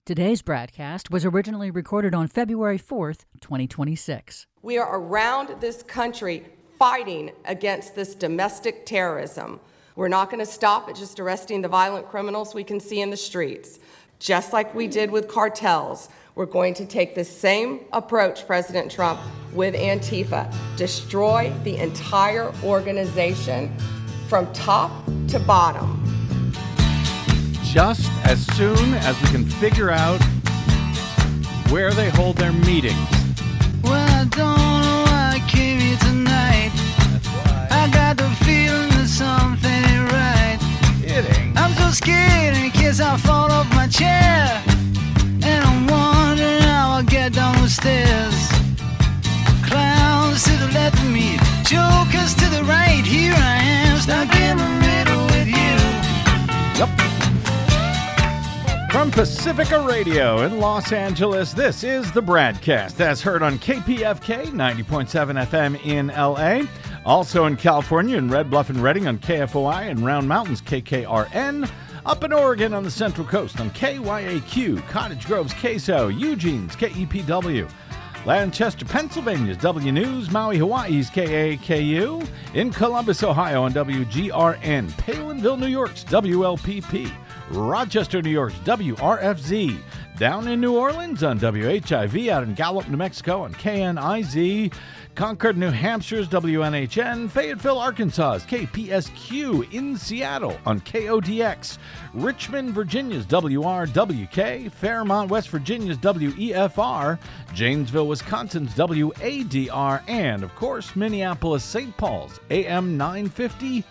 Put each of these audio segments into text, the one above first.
Today's broadcast was originally recorded on February 4th, 2026. We are around this country fighting against this domestic terrorism. We're not going to stop at just arresting the violent criminals we can see in the streets. Just like we did with cartels, we're going to take the same approach, President Trump, with Antifa. Destroy the entire organization from top to bottom. Just as soon as we can figure out where they hold their meetings. Well, I don't know why I came here tonight. That's why. I got the feeling that something ain't right. Kidding. I'm so scared in case I fall off my chair. And I'm wondering how I'll get down the stairs. Clowns to the left of me, jokers to the right. Here I am, stuck in the middle with you. Yep. From Pacifica Radio in Los Angeles, this is the Bradcast, as heard on KPFK 90.7 FM in LA. Also in California in Red Bluff and Redding on KFOI, and Round Mountains KKRN. Up in Oregon on the Central Coast on KYAQ, Cottage Grove's KSO, Eugene's KEPW. Lancaster, Pennsylvania's W News, Maui, Hawaii's KAKU. In Columbus, Ohio on WGRN. Palinville, New York's WLPP. Rochester, New York's WRFZ. Down in New Orleans on WHIV. Out in Gallup, New Mexico on KNIZ. Concord, New Hampshire's WNHN. Fayetteville, Arkansas's KPSQ. In Seattle on KODX. Richmond, Virginia's WRWK. Fairmont, West Virginia's WEFR. Janesville, Wisconsin's WADR. And, of course, Minneapolis, St. Paul's AM 950.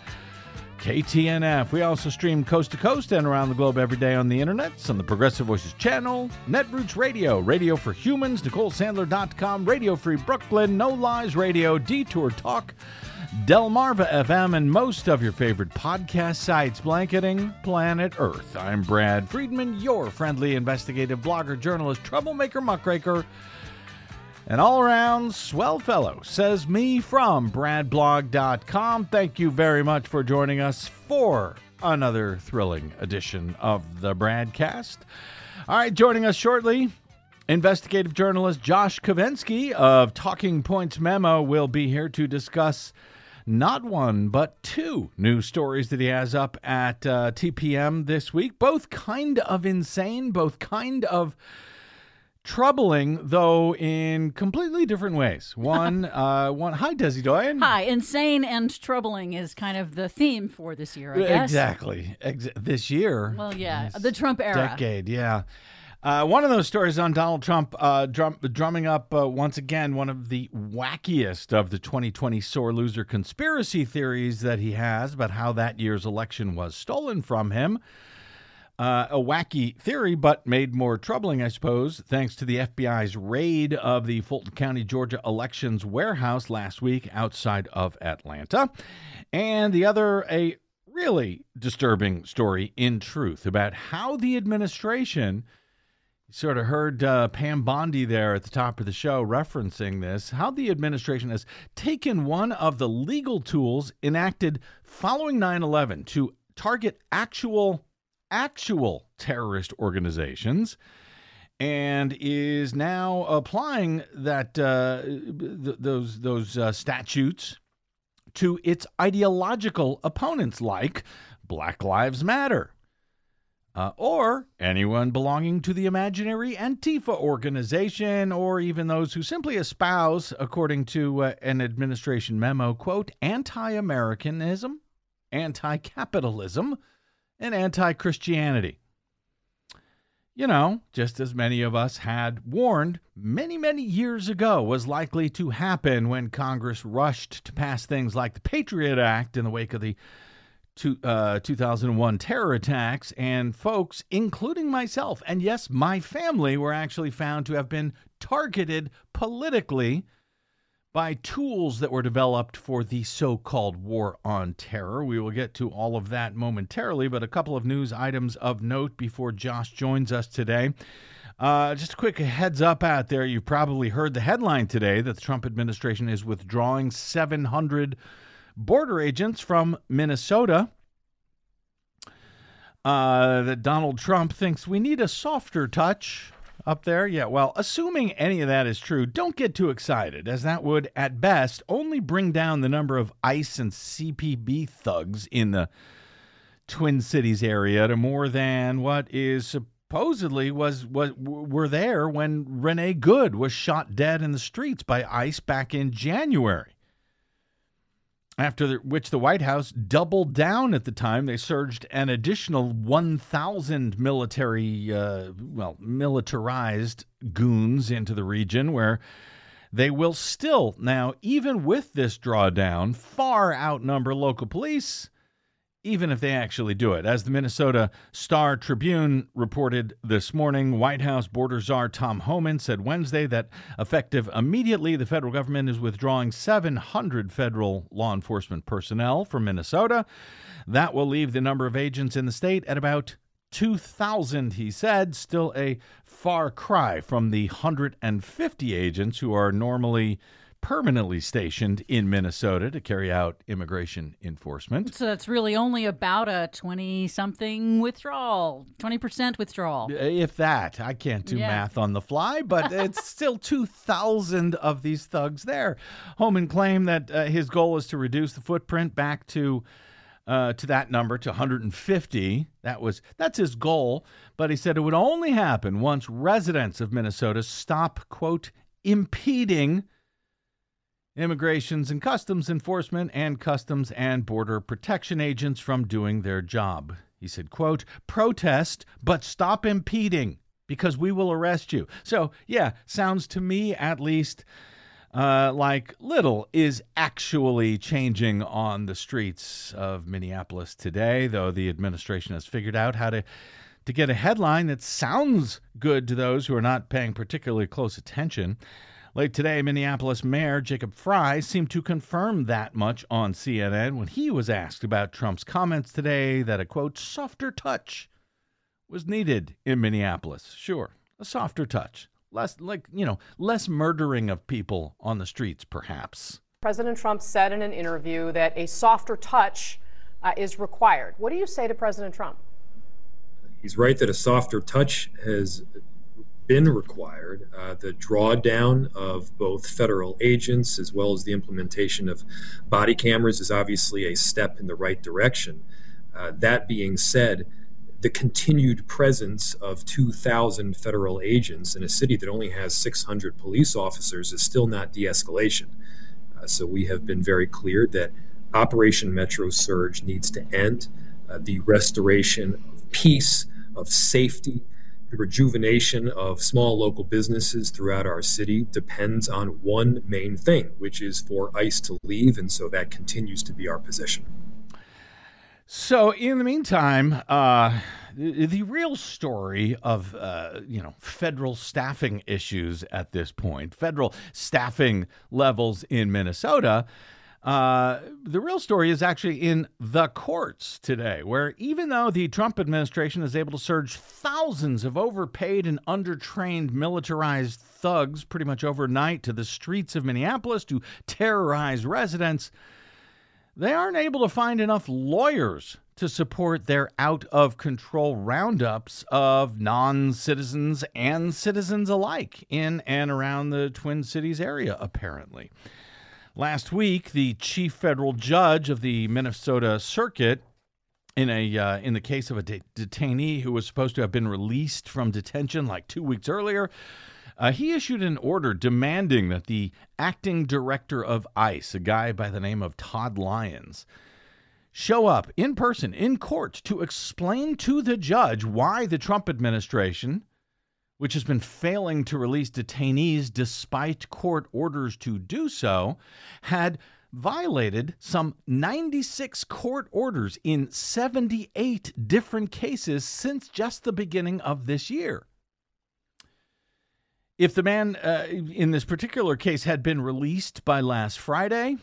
KTNF. We also stream coast to coast and around the globe every day on the internet, on the Progressive Voices channel, Netroots Radio, Radio for Humans, NicoleSandler.com, Radio Free Brooklyn, No Lies Radio, Detour Talk, Delmarva FM, and most of your favorite podcast sites blanketing planet Earth. I'm Brad Friedman, your friendly investigative blogger, journalist, troublemaker, muckraker, an all-around swell fellow, says me from bradblog.com. Thank you very much for joining us for another thrilling edition of the Bradcast. All right, joining us shortly, investigative journalist Josh Kovensky of Talking Points Memo will be here to discuss not one, but two news stories that he has up at TPM this week. Both kind of insane, both kind of troubling, though in completely different ways. One, hi, Desi Doyen. Hi, insane and troubling is kind of the theme for this year, I guess. Exactly. This year. Well, yeah, the Trump era. Decade, yeah. One of those stories on Donald Trump drumming up, once again, one of the wackiest of the 2020 sore loser conspiracy theories that he has about how that year's election was stolen from him. A wacky theory, but made more troubling, I suppose, thanks to the FBI's raid of the Fulton County, Georgia elections warehouse last week outside of Atlanta. And the other, a really disturbing story in truth about how the administration, you sort of heard Pam Bondi there at the top of the show referencing this, how the administration has taken one of the legal tools enacted following 9/11 to target actual terrorist organizations, and is now applying that those statutes to its ideological opponents, like Black Lives Matter, or anyone belonging to the imaginary Antifa organization, or even those who simply espouse, according to an administration memo, quote, anti-Americanism, anti-capitalism, and anti-Christianity. You know, just as many of us had warned many, many years ago was likely to happen when Congress rushed to pass things like the Patriot Act in the wake of the 2001 terror attacks, and folks, including myself, and yes, my family, were actually found to have been targeted politically by tools that were developed for the so-called war on terror. We will get to all of that momentarily, but a couple of news items of note before Josh joins us today. Just a quick heads up out there. You've probably heard the headline today that the Trump administration is withdrawing 700 border agents from Minnesota. that Donald Trump thinks we need a softer touch up there. Yeah, well, assuming any of that is true, don't get too excited, as that would, at best, only bring down the number of ICE and CPB thugs in the Twin Cities area to more than what is supposedly were there when Renee Good was shot dead in the streets by ICE back in January. After which the White House doubled down at the time. They surged an additional 1,000 militarized goons into the region, where they will still now, even with this drawdown, far outnumber local police, even if they actually do it. As the Minnesota Star Tribune reported this morning, White House border czar Tom Homan said Wednesday that effective immediately, the federal government is withdrawing 700 federal law enforcement personnel from Minnesota. That will leave the number of agents in the state at about 2,000, he said, still a far cry from the 150 agents who are normally permanently stationed in Minnesota to carry out immigration enforcement. So that's really only about a 20-something withdrawal, 20% withdrawal. If that. I can't do math on the fly, but it's still 2,000 of these thugs there. Homan claimed that his goal is to reduce the footprint back to that number, to 150. That's his goal, but he said it would only happen once residents of Minnesota stop, quote, impeding immigrations and customs enforcement and customs and border protection agents from doing their job. He said, quote, protest, but stop impeding, because we will arrest you. So, yeah, sounds to me at least like little is actually changing on the streets of Minneapolis today, though the administration has figured out how to get a headline that sounds good to those who are not paying particularly close attention. Late today, Minneapolis Mayor Jacob Frey seemed to confirm that much on CNN when he was asked about Trump's comments today that a, quote, softer touch was needed in Minneapolis. Sure, a softer touch. Less murdering of people on the streets, perhaps. President Trump said in an interview that a softer touch is required. What do you say to President Trump? He's right that a softer touch has been required. The drawdown of both federal agents as well as the implementation of body cameras is obviously a step in the right direction. That being said, the continued presence of 2,000 federal agents in a city that only has 600 police officers is still not de-escalation. So we have been very clear that Operation Metro Surge needs to end. The restoration of peace, of safety, the rejuvenation of small local businesses throughout our city depends on one main thing, which is for ICE to leave, and so that continues to be our position. So in the meantime, the real story of, federal staffing issues at this point, federal staffing levels in Minnesota, the real story is actually in the courts today, where even though the Trump administration is able to surge thousands of overpaid and undertrained militarized thugs pretty much overnight to the streets of Minneapolis to terrorize residents, they aren't able to find enough lawyers to support their out-of-control roundups of non-citizens and citizens alike in and around the Twin Cities area, apparently. Last week, the chief federal judge of the Minnesota Circuit, in the case of a detainee who was supposed to have been released from detention like 2 weeks earlier, he issued an order demanding that the acting director of ICE, a guy by the name of Todd Lyons, show up in person in court to explain to the judge why the Trump administration, which has been failing to release detainees despite court orders to do so, had violated some 96 court orders in 78 different cases since just the beginning of this year. If the man in this particular case had been released by last Friday,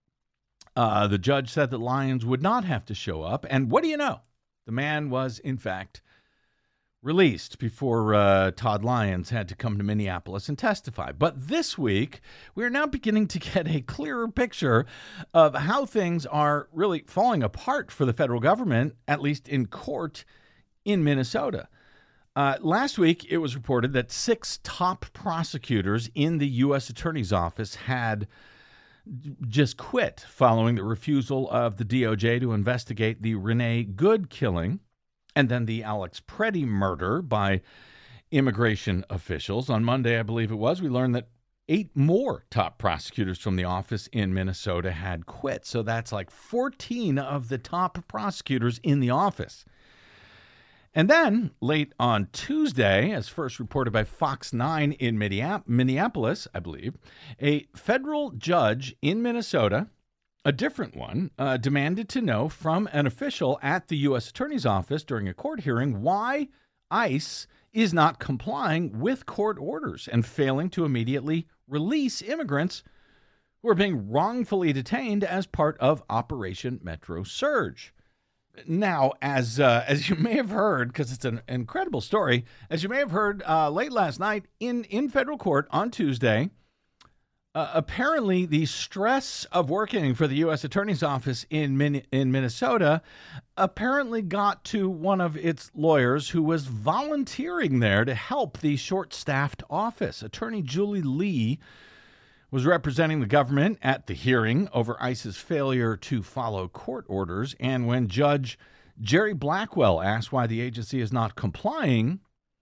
the judge said that Lyons would not have to show up. And what do you know? The man was, in fact, released before Todd Lyons had to come to Minneapolis and testify. But this week, we're now beginning to get a clearer picture of how things are really falling apart for the federal government, at least in court in Minnesota. Last week, it was reported that 6 top prosecutors in the U.S. Attorney's Office had just quit following the refusal of the DOJ to investigate the Renee Good killing and then the Alex Preddy murder by immigration officials. On Monday, I believe it was, we learned that 8 more top prosecutors from the office in Minnesota had quit. So that's like 14 of the top prosecutors in the office. And then, late on Tuesday, as first reported by Fox 9 in Minneapolis, I believe, a federal judge in Minnesota, a different one, demanded to know from an official at the U.S. Attorney's Office during a court hearing why ICE is not complying with court orders and failing to immediately release immigrants who are being wrongfully detained as part of Operation Metro Surge. Now, as you may have heard, because it's an incredible story, as you may have heard late last night in federal court on Tuesday, apparently the stress of working for the U.S. Attorney's Office in Minnesota apparently got to one of its lawyers who was volunteering there to help the short-staffed office. Attorney Julie Lee was representing the government at the hearing over ICE's failure to follow court orders. And when Judge Jerry Blackwell asked why the agency is not complying,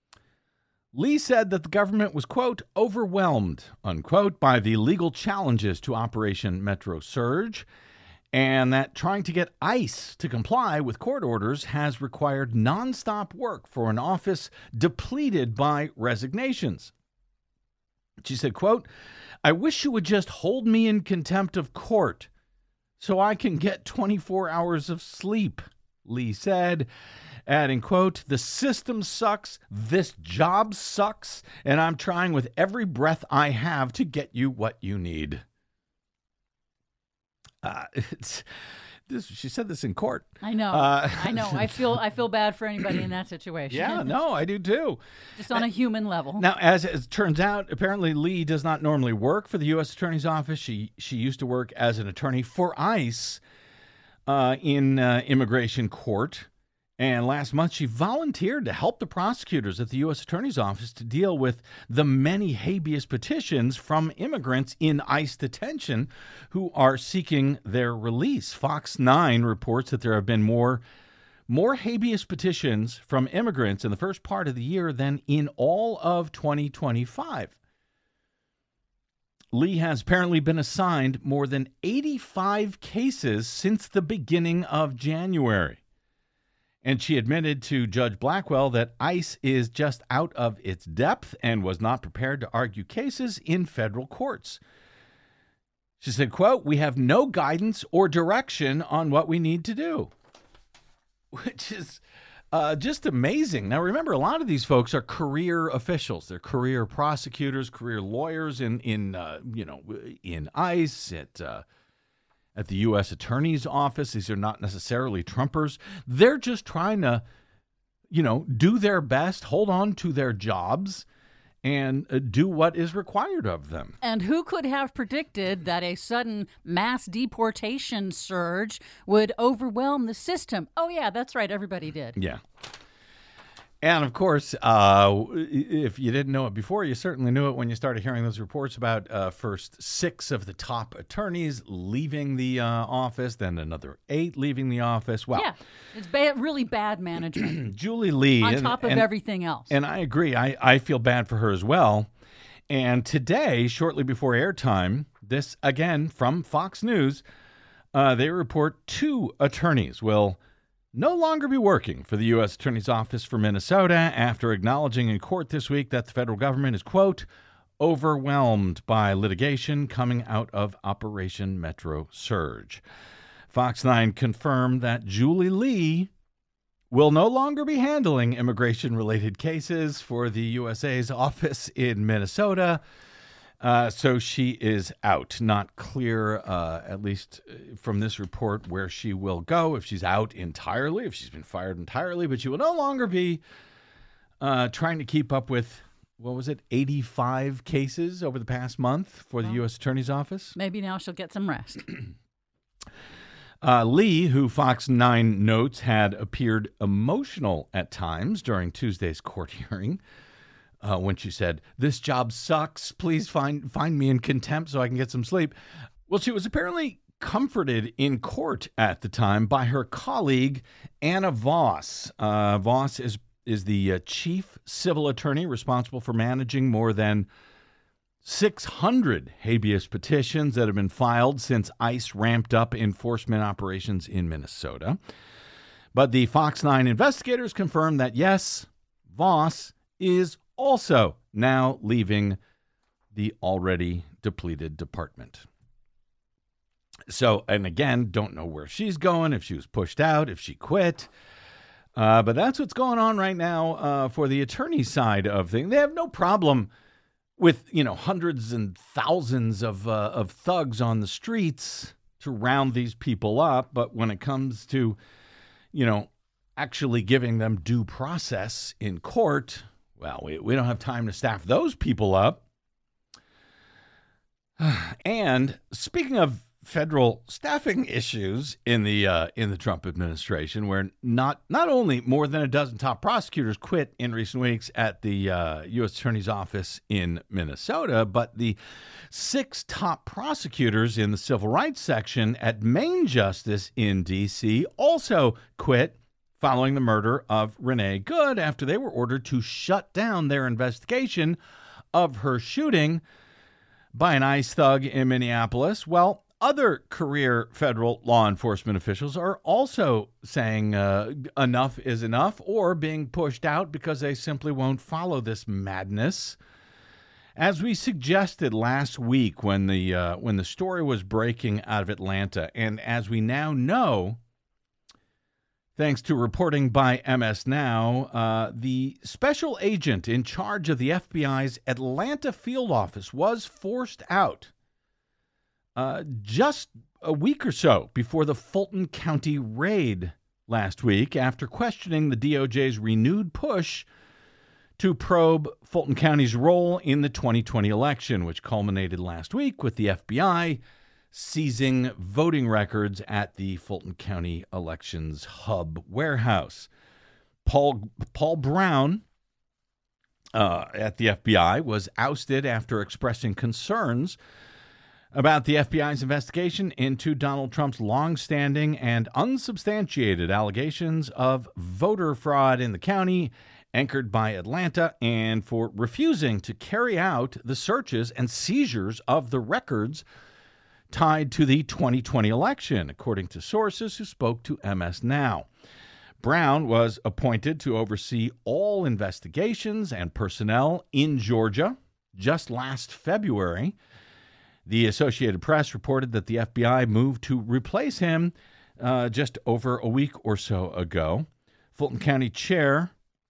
Lee said that the government was, quote, overwhelmed, unquote, by the legal challenges to Operation Metro Surge, and that trying to get ICE to comply with court orders has required nonstop work for an office depleted by resignations. She said, quote, I wish you would just hold me in contempt of court so I can get 24 hours of sleep, Lee said, adding, quote, the system sucks, this job sucks, and I'm trying with every breath I have to get you what you need. She said this in court. I know. I know. I feel bad for anybody in that situation. Yeah, no, I do too. Just on a human level. Now, as it turns out, apparently Lee does not normally work for the U.S. Attorney's Office. She used to work as an attorney for ICE in immigration court. And last month, she volunteered to help the prosecutors at the U.S. Attorney's Office to deal with the many habeas petitions from immigrants in ICE detention who are seeking their release. Fox 9 reports that there have been more habeas petitions from immigrants in the first part of the year than in all of 2025. Lee has apparently been assigned more than 85 cases since the beginning of January. And she admitted to Judge Blackwell that ICE is just out of its depth and was not prepared to argue cases in federal courts. She said, quote, we have no guidance or direction on what we need to do, which is just amazing. Now, remember, a lot of these folks are career officials. They're career prosecutors, career lawyers in ICE, at the U.S. Attorney's Office. These are not necessarily Trumpers. They're just trying to, do their best, hold on to their jobs, and do what is required of them. And who could have predicted that a sudden mass deportation surge would overwhelm the system? Oh, yeah, that's right. Everybody did. Yeah. And, of course, if you didn't know it before, you certainly knew it when you started hearing those reports about first 6 of the top attorneys leaving the office, then another 8 leaving the office. Well, yeah, it's really bad management. Julie Lee. On top of everything else. And I agree. I feel bad for her as well. And today, shortly before airtime, this, again, from Fox News, they report 2 attorneys will no longer be working for the U.S. Attorney's Office for Minnesota after acknowledging in court this week that the federal government is, quote, overwhelmed by litigation coming out of Operation Metro Surge. Fox 9 confirmed that Julie Lee will no longer be handling immigration-related cases for the USA's office in Minnesota. So she is out. Not clear, at least from this report, where she will go, if she's out entirely, if she's been fired entirely. But she will no longer be trying to keep up with, 85 cases over the past month for the U.S. Attorney's Office. Maybe now she'll get some rest. Lee, who Fox 9 notes had appeared emotional at times during Tuesday's court hearing, when she said, "This job sucks. Please find me in contempt so I can get some sleep." Well, she was apparently comforted in court at the time by her colleague, Anna Voss. Voss is the chief civil attorney responsible for managing more than 600 habeas petitions that have been filed since ICE ramped up enforcement operations in Minnesota. But the Fox 9 investigators confirmed that, yes, Voss is also now leaving the already depleted department. So, and again, don't know where she's going, if she was pushed out, if she quit. But that's what's going on right now for the attorney side of things. They have no problem with, hundreds and thousands of thugs on the streets to round these people up. But when it comes to, actually giving them due process in court, well, we don't have time to staff those people up. And speaking of federal staffing issues in the Trump administration, where not only more than a dozen top prosecutors quit in recent weeks at the U.S. Attorney's Office in Minnesota, but the 6 top prosecutors in the civil rights section at Main Justice in D.C. also quit following the murder of Renee Good after they were ordered to shut down their investigation of her shooting by an ICE thug in Minneapolis. Well, other career federal law enforcement officials are also saying enough is enough, or being pushed out because they simply won't follow this madness. As we suggested last week when the story was breaking out of Atlanta, and as we now know, thanks to reporting by MS Now, the special agent in charge of the FBI's Atlanta field office was forced out just a week or so before the Fulton County raid last week, after questioning the DOJ's renewed push to probe Fulton County's role in the 2020 election, which culminated last week with the FBI seizing voting records at the Fulton County Elections Hub warehouse. Paul Brown at the FBI was ousted after expressing concerns about the FBI's investigation into Donald Trump's longstanding and unsubstantiated allegations of voter fraud in the county, anchored by Atlanta, and for refusing to carry out the searches and seizures of the records tied to the 2020 election, according to sources who spoke to MS Now. Brown was appointed to oversee all investigations and personnel in Georgia just last February. The Associated Press reported that the FBI moved to replace him just over a week or so ago. Fulton County Chair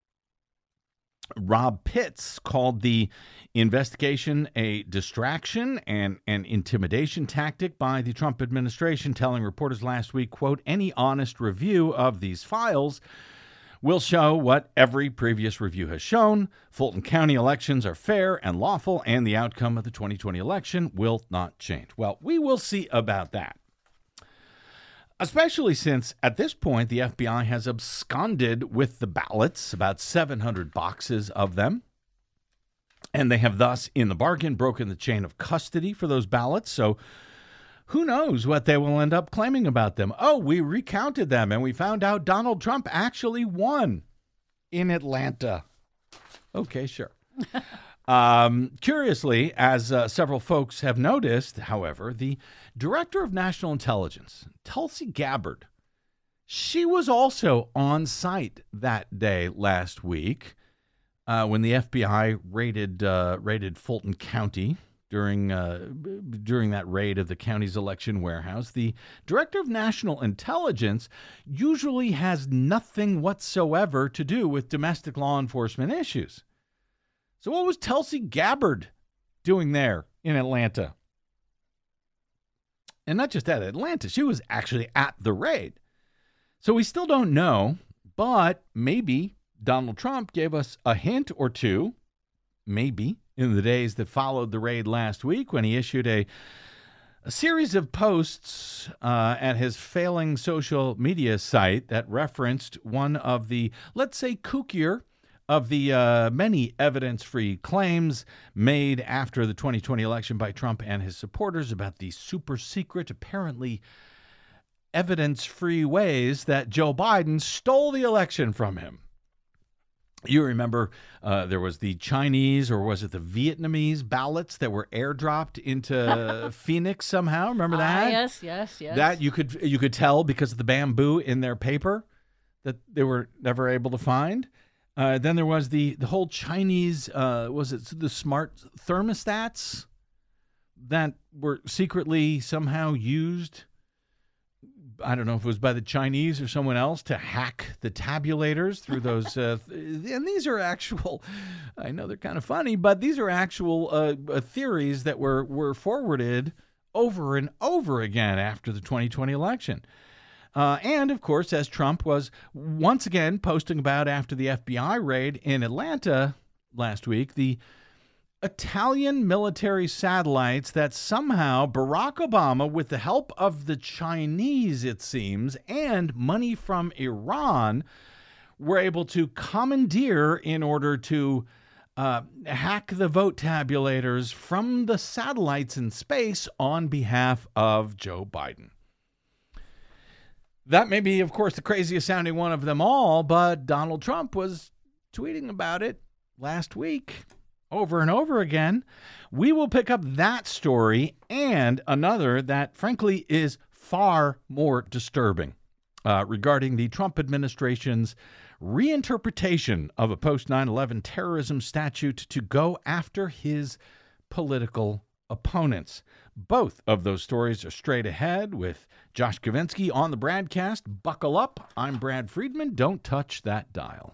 Rob Pitts called the investigation a distraction and an intimidation tactic by the Trump administration, telling reporters last week, quote, "Any honest review of these files will show what every previous review has shown. Fulton County elections are fair and lawful, and the outcome of the 2020 election will not change." Well, we will see about that, especially since at this point the FBI has absconded with the ballots, about 700 boxes of them, and they have thus, in the bargain, broken the chain of custody for those ballots. So who knows what they will end up claiming about them? Oh, we recounted them and we found out Donald Trump actually won in Atlanta. Okay, sure. Curiously, as several folks have noticed, however, the Director of National Intelligence, Tulsi Gabbard, she was also on site that day last week when the FBI raided Fulton County. During that raid of the county's election warehouse. The Director of National Intelligence usually has nothing whatsoever to do with domestic law enforcement issues. So what was Tulsi Gabbard doing there in Atlanta? And not just at Atlanta, she was actually at the raid. So we still don't know, but maybe Donald Trump gave us a hint or two, maybe, in the days that followed the raid last week, when he issued a a series of posts at his failing social media site that referenced one of the, let's say, kookier of the many evidence-free claims made after the 2020 election by Trump and his supporters about the super secret, apparently evidence-free ways that Joe Biden stole the election from him. You remember there was the Chinese, or was it the Vietnamese ballots that were airdropped into Phoenix somehow? Remember that? Yes. That you could tell because of the bamboo in their paper that they were never able to find. Then there was the whole Chinese, was it the smart thermostats that were secretly somehow used? I don't know if it was by the Chinese or someone else to hack the tabulators through those. And these are actual, I know they're kind of funny, but these are actual theories that were forwarded over and over again after the 2020 election. And, of course, as Trump was once again posting about after the FBI raid in Atlanta last week, the Italian military satellites that somehow Barack Obama, with the help of the Chinese, it seems, and money from Iran, were able to commandeer in order to hack the vote tabulators from the satellites in space on behalf of Joe Biden. That may be, of course, the craziest sounding one of them all, but Donald Trump was tweeting about it last week over and over again. We will pick up that story and another that, frankly, is far more disturbing regarding the Trump administration's reinterpretation of a post 9/11 terrorism statute to go after his political opponents. Both of those stories are straight ahead with Josh Kavinsky on the Bradcast. Buckle up. I'm Brad Friedman. Don't touch that dial.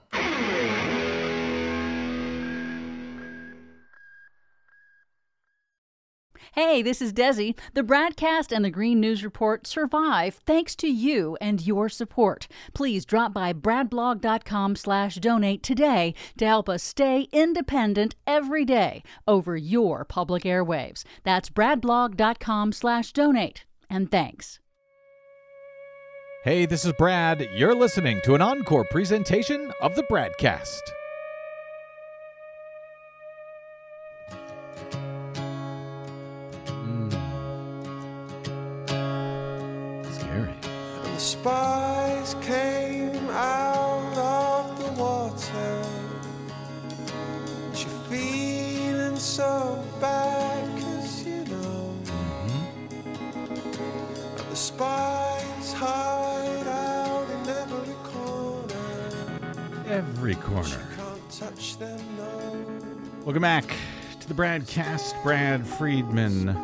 Hey, this is Desi. The Bradcast and the Green News Report survive thanks to you and your support. Please drop by bradblog.com/donate today to help us stay independent every day over your public airwaves. That's bradblog.com/donate. And thanks. Hey, this is Brad. You're listening to an encore presentation of the Bradcast. Spies came out of the water. You're feeling so bad, 'cause you know. And the spies hide out in every corner. Every corner. You can't touch them, no. Welcome back to the Bradcast. Brad Friedman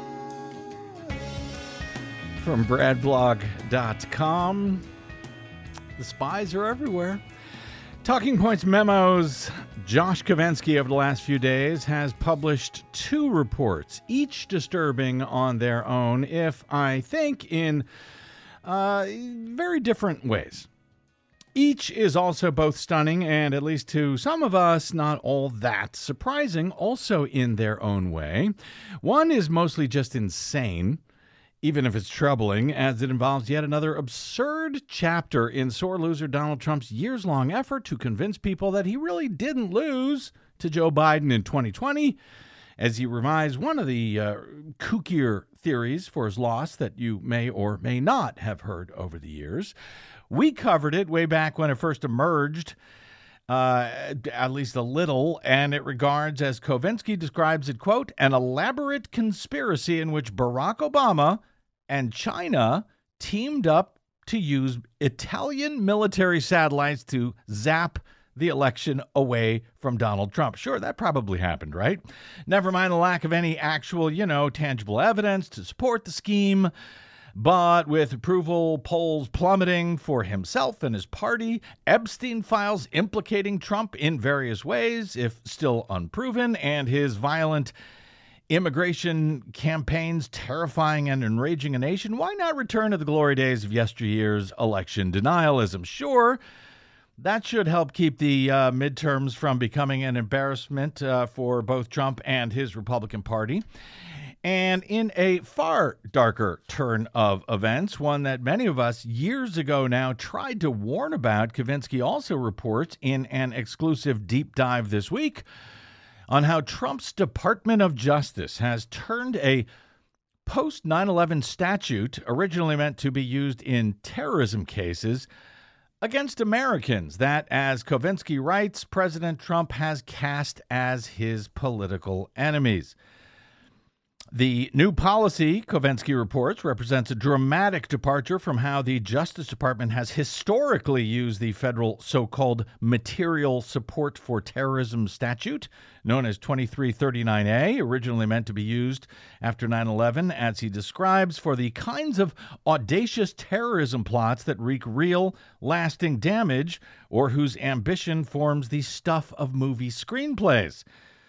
from bradblog.com. The spies are everywhere. Talking Points Memos. Josh Kavinsky over the last few days has published 2 reports, each disturbing on their own, if I think in very different ways. Each is also both stunning and, at least to some of us, not all that surprising, also in their own way. One is mostly just insane, even if it's troubling, as it involves yet another absurd chapter in sore loser Donald Trump's years-long effort to convince people that he really didn't lose to Joe Biden in 2020, as he revised one of the kookier theories for his loss that you may or may not have heard over the years. We covered it way back when it first emerged, at least a little, and it regards, as Kavinsky describes it, quote, an elaborate conspiracy in which Barack Obama and China teamed up to use Italian military satellites to zap the election away from Donald Trump. Sure, that probably happened, right? Never mind the lack of any actual, tangible evidence to support the scheme. But with approval polls plummeting for himself and his party, Epstein files implicating Trump in various ways, if still unproven, and his violent immigration campaigns terrifying and enraging a nation, why not return to the glory days of yesteryear's election denialism? Sure, that should help keep the midterms from becoming an embarrassment for both Trump and his Republican Party. And in a far darker turn of events, one that many of us years ago now tried to warn about, Kavinsky also reports in an exclusive deep dive this week on how Trump's Department of Justice has turned a post 9/11 statute, originally meant to be used in terrorism cases, against Americans that, as Kavinsky writes, President Trump has cast as his political enemies. The new policy, Kavinsky reports, represents a dramatic departure from how the Justice Department has historically used the federal so-called Material Support for Terrorism statute, known as 2339A, originally meant to be used after 9/11, as he describes, for the kinds of audacious terrorism plots that wreak real, lasting damage or whose ambition forms the stuff of movie screenplays.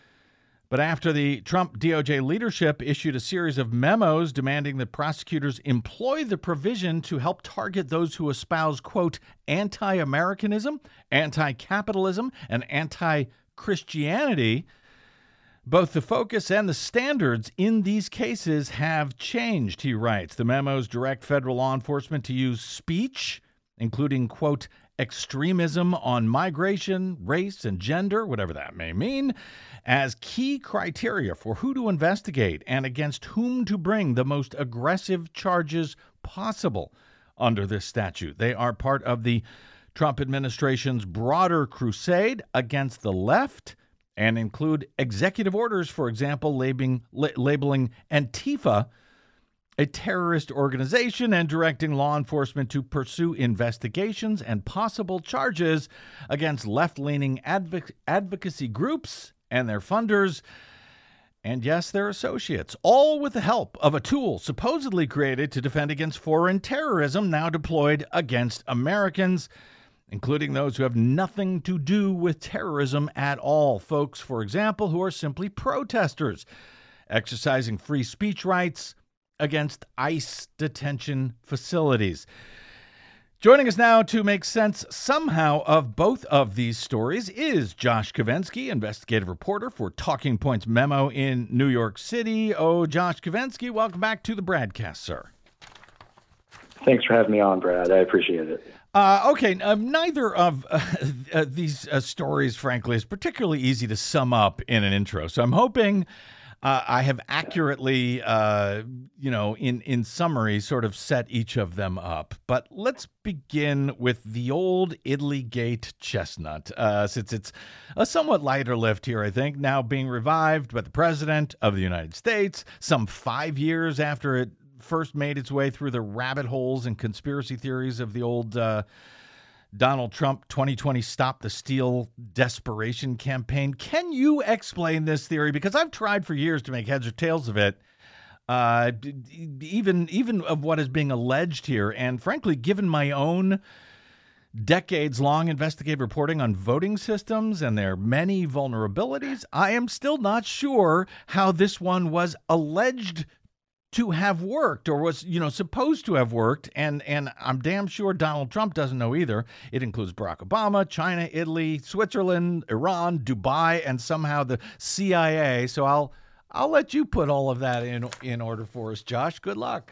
But after the Trump DOJ leadership issued a series of memos demanding that prosecutors employ the provision to help target those who espouse, quote, anti-Americanism, anti-capitalism, and anti-Christianity, both the focus and the standards in these cases have changed, he writes. The memos direct federal law enforcement to use speech, including, quote, extremism on migration, race, and gender, whatever that may mean, as key criteria for who to investigate and against whom to bring the most aggressive charges possible under this statute. They are part of the Trump administration's broader crusade against the left and include executive orders, for example, labeling Antifa a terrorist organization and directing law enforcement to pursue investigations and possible charges against left-leaning advocacy groups and their funders, and yes, their associates, all with the help of a tool supposedly created to defend against foreign terrorism now deployed against Americans, including those who have nothing to do with terrorism at all. Folks, for example, who are simply protesters, exercising free speech rights against ICE detention facilities. Joining us now to make sense somehow of both of these stories is Josh Kavinsky, investigative reporter for Talking Points Memo in New York City. Oh, Josh Kavinsky, welcome back to the Bradcast, sir. Thanks for having me on, Brad. I appreciate it. Okay, neither of these stories, frankly, is particularly easy to sum up in an intro. So I'm hoping I have accurately, in summary, sort of set each of them up. But let's begin with the old Idlygate chestnut, since it's a somewhat lighter lift here, I think, now being revived by the President of the United States some 5 years after it first made its way through the rabbit holes and conspiracy theories of the old Donald Trump 2020 Stop the Steal desperation campaign. Can you explain this theory? Because I've tried for years to make heads or tails of it, even of what is being alleged here. And frankly, given my own decades-long investigative reporting on voting systems and their many vulnerabilities, I am still not sure how this one was alleged to have worked, or was, supposed to have worked, and I'm damn sure Donald Trump doesn't know either. It includes Barack Obama, China, Italy, Switzerland, Iran, Dubai, and somehow the CIA. So I'll let you put all of that in order for us, Josh. Good luck.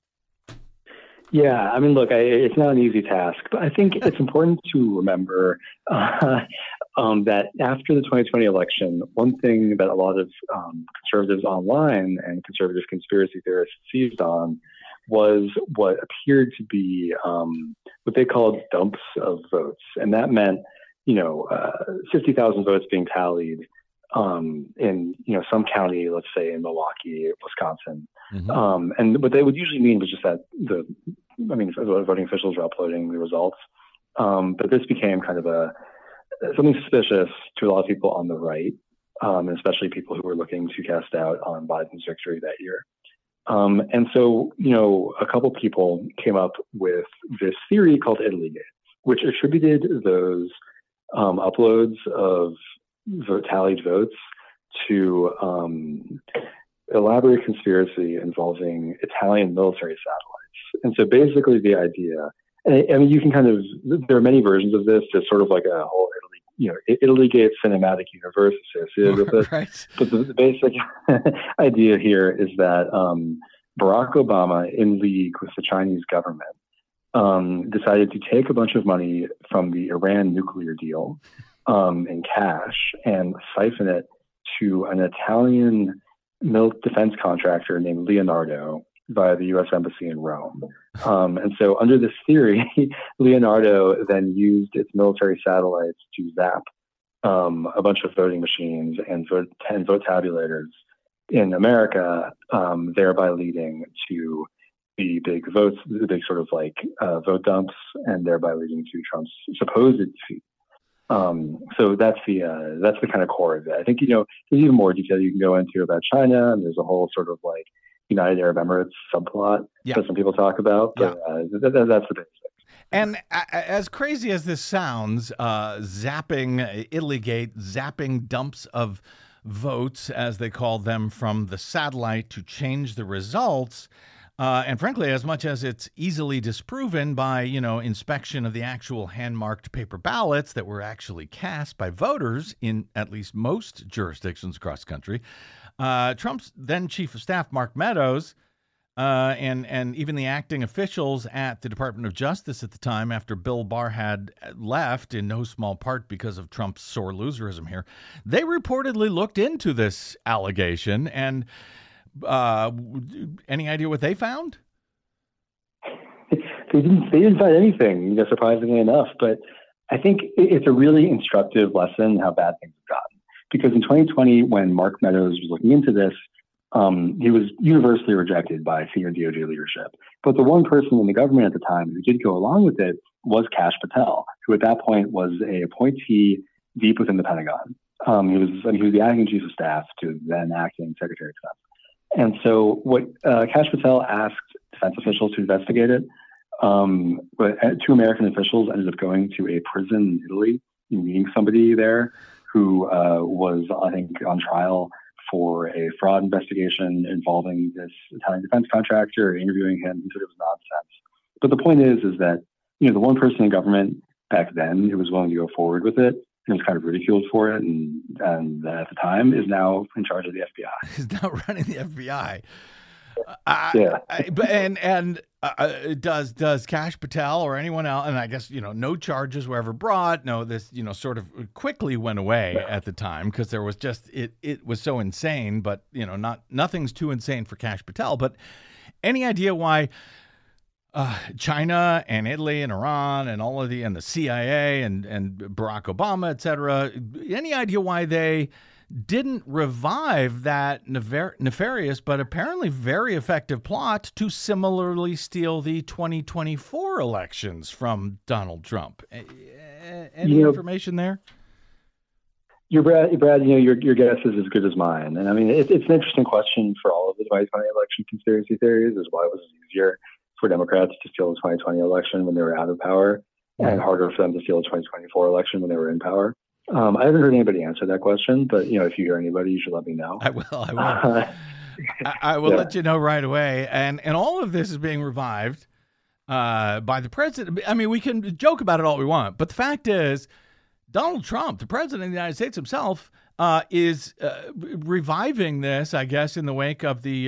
Yeah, I mean, look, it's not an easy task, but I think it's important to remember that after the 2020 election, one thing that a lot of conservatives online and conservative conspiracy theorists seized on was what appeared to be what they called dumps of votes. And that meant, 50,000 votes being tallied in, some county, let's say in Milwaukee, Wisconsin. Mm-hmm. And what they would usually mean was just that voting officials were uploading the results. But this became kind of something suspicious to a lot of people on the right, and especially people who were looking to cast doubt on Biden's victory that year. And so, a couple people came up with this theory called Idlygate, which attributed those uploads of tallied votes to elaborate conspiracy involving Italian military satellites. And so basically the idea, and you can there are many versions of this. There's sort of like a whole Italygate Cinematic Universe associated with it. Right. But the basic idea here is that Barack Obama, in league with the Chinese government, decided to take a bunch of money from the Iran nuclear deal in cash and siphon it to an Italian defense contractor named Leonardo via the U.S. Embassy in Rome. And so under this theory, Leonardo then used its military satellites to zap a bunch of voting machines and vote tabulators in America, thereby leading to the big votes, the big sort of like vote dumps, and thereby leading to Trump's supposed defeat. So that's the kind of core of it. I think, there's even more detail you can go into about China, and there's a whole sort of like United Arab Emirates subplot that some people talk about, but that's the basics. And as crazy as this sounds, zapping dumps of votes, as they call them, from the satellite to change the results, and frankly, as much as it's easily disproven by, inspection of the actual hand-marked paper ballots that were actually cast by voters in at least most jurisdictions across the country, Trump's then chief of staff, Mark Meadows, and even the acting officials at the Department of Justice at the time, after Bill Barr had left, in no small part because of Trump's sore loserism here, they reportedly looked into this allegation. And any idea what they found? They didn't find anything, surprisingly enough. But I think it's a really instructive lesson how bad things have gotten. Because in 2020, when Mark Meadows was looking into this, he was universally rejected by senior DOJ leadership. But the one person in the government at the time who did go along with it was Kash Patel, who at that point was an appointee deep within the Pentagon. He was the acting chief of staff to then acting Secretary of Defense. And so what Kash Patel asked defense officials to investigate it, but two American officials ended up going to a prison in Italy and meeting somebody there who was, I think, on trial for a fraud investigation involving this Italian defense contractor, interviewing him. He said it was nonsense. But the point is that, the one person in government back then who was willing to go forward with it and was kind of ridiculed for it and at the time is now in charge of the FBI. He's now running the FBI. Does Kash Patel or anyone else, and I guess, no charges were ever brought. No, this, sort of quickly went away at the time because there was just, it was so insane, but, nothing's too insane for Kash Patel. But any idea why China and Italy and Iran and all of and the CIA and Barack Obama, et cetera, any idea why they didn't revive that nefarious but apparently very effective plot to similarly steal the 2024 elections from Donald Trump? Any information there? Brad, your guess is as good as mine. And I mean, it's an interesting question for all of the 2020 election conspiracy theories, is why was it easier for Democrats to steal the 2020 election when they were out of power and harder for them to steal the 2024 election when they were in power? I haven't heard anybody answer that question, but if you hear anybody, you should let me know. I will. I will let you know right away. And all of this is being revived by the president. I mean, we can joke about it all we want, but the fact is, Donald Trump, the president of the United States himself, is reviving this, I guess, in the wake of the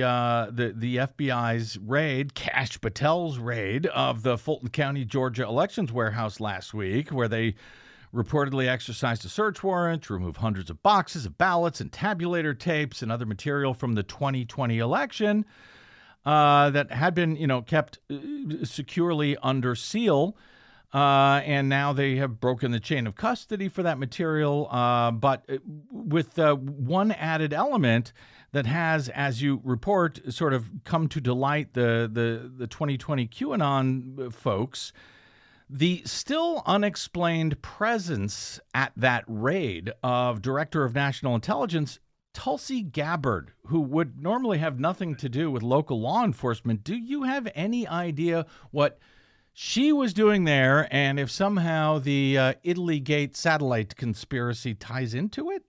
FBI's raid, Kash Patel's raid of the Fulton County, Georgia elections warehouse last week, where they reportedly exercised a search warrant to remove hundreds of boxes of ballots and tabulator tapes and other material from the 2020 election that had been, kept securely under seal. And now they have broken the chain of custody for that material, but with one added element that has, as you report, sort of come to delight the 2020 QAnon folks. The still unexplained presence at that raid of Director of National Intelligence Tulsi Gabbard, who would normally have nothing to do with local law enforcement. Do you have any idea what she was doing there, and if somehow the Italygate satellite conspiracy ties into it?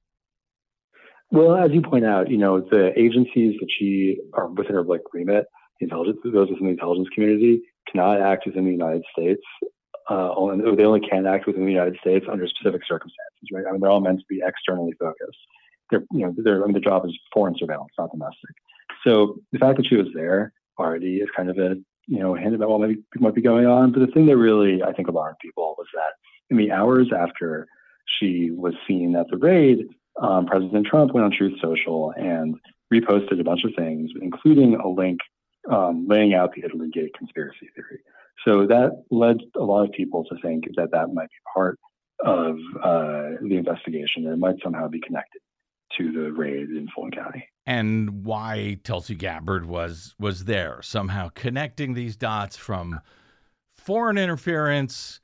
Well, as you point out, the agencies that she are within her remit, those within the intelligence community, cannot act within the United States they only can act within the United States under specific circumstances, right? I mean, they're all meant to be externally focused. The job is foreign surveillance, not domestic. So the fact that she was there already is kind of a hint about what might be going on. But the thing that really, I think, alarmed people was that in the hours after she was seen at the raid, President Trump went on Truth Social and reposted a bunch of things, including a link laying out the Italy Gate conspiracy theory. So that led a lot of people to think that might be part of the investigation, and it might somehow be connected to the raid in Fulton County. And why Tulsi Gabbard was there, somehow connecting these dots from foreign interference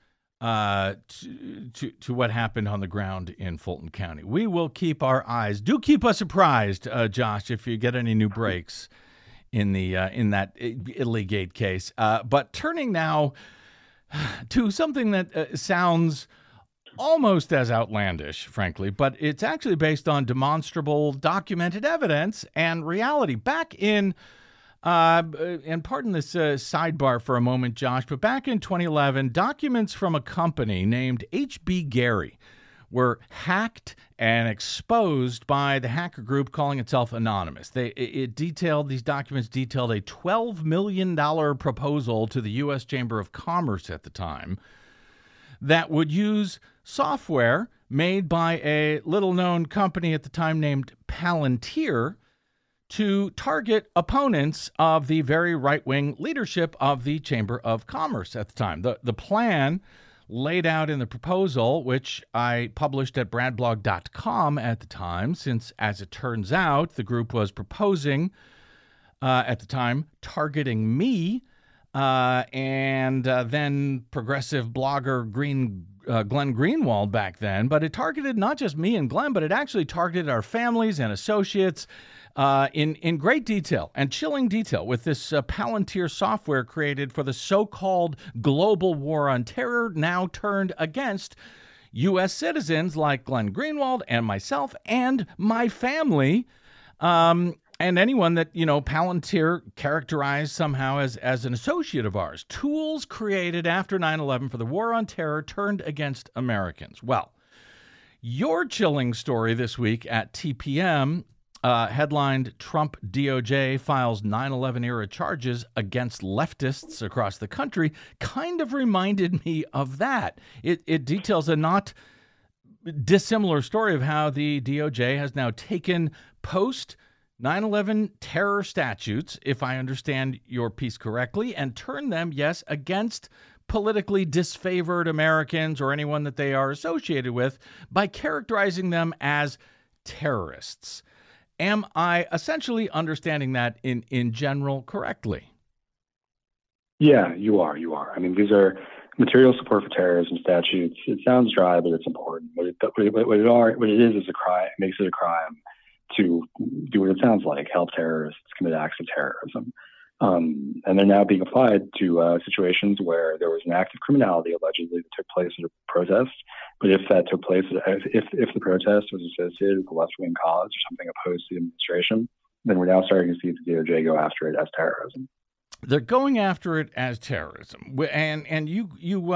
to what happened on the ground in Fulton County. We will keep our eyes. Do keep us apprised, Josh, if you get any new breaks in that Italy Gate case. But turning now to something that sounds almost as outlandish, frankly, but it's actually based on demonstrable, documented evidence and reality. Back in, and pardon this sidebar for a moment, Josh, but back in 2011, documents from a company named H.B. Gary were hacked and exposed by the hacker group calling itself Anonymous. These documents detailed a $12 million proposal to the U.S. Chamber of Commerce at the time that would use software made by a little-known company at the time named Palantir to target opponents of the very right-wing leadership of the Chamber of Commerce at the time. The plan laid out in the proposal, which I published at bradblog.com at the time, since, as it turns out, the group was proposing at the time targeting me, and then progressive blogger Glenn Greenwald back then. But it targeted not just me and Glenn, but it actually targeted our families and associates in great detail and chilling detail with this Palantir software created for the so-called global war on terror, now turned against U.S. citizens like Glenn Greenwald and myself and my family. And anyone that, Palantir characterized somehow as an associate of ours. Tools created after 9/11 for the war on terror turned against Americans. Well, your chilling story this week at TPM, headlined Trump DOJ files 9/11 era charges against leftists across the country, kind of reminded me of that. It details a not dissimilar story of how the DOJ has now taken post 9/11 terror statutes, if I understand your piece correctly, and turn them, yes, against politically disfavored Americans or anyone that they are associated with by characterizing them as terrorists. Am I essentially understanding that in general correctly? Yeah, you are. I mean, these are material support for terrorism statutes. It sounds dry, but it's important. What it is a crime. It makes it a crime to do what it sounds like, help terrorists commit acts of terrorism. And they're now being applied to situations where there was an act of criminality allegedly that took place at a protest. But if that took place, if the protest was associated with a left-wing cause or something opposed to the administration, then we're now starting to see the DOJ go after it as terrorism. They're going after it as terrorism. And you